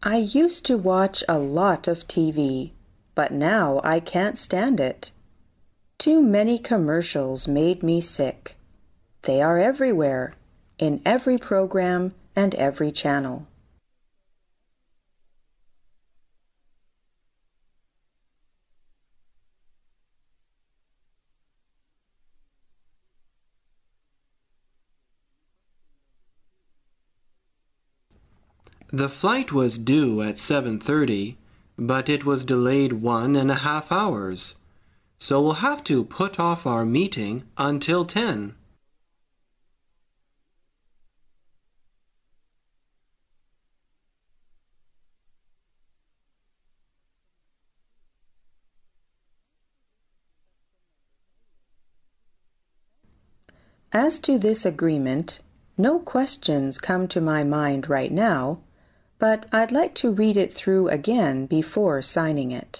I used to watch a lot of TV, but now I can't stand it. Too many commercials made me sick. They are everywhere, in every program and every channel. The flight was due at 7:30, but it was delayed 1.5 hours. So we'll have to put off our meeting until 10. As to this agreement, no questions come to my mind right now, but I'd like to read it through again before signing it.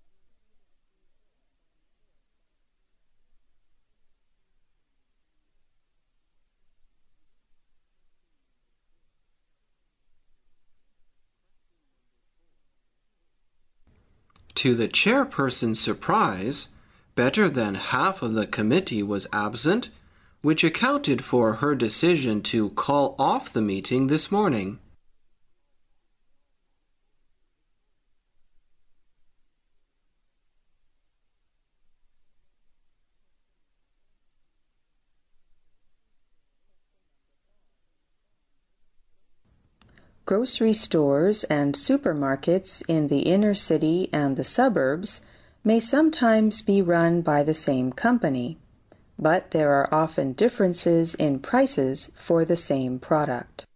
To the chairperson's surprise, better than half of the committee was absent, which accounted for her decision to call off the meeting this morning. Grocery stores and supermarkets in the inner city and the suburbs may sometimes be run by the same company, but there are often differences in prices for the same product.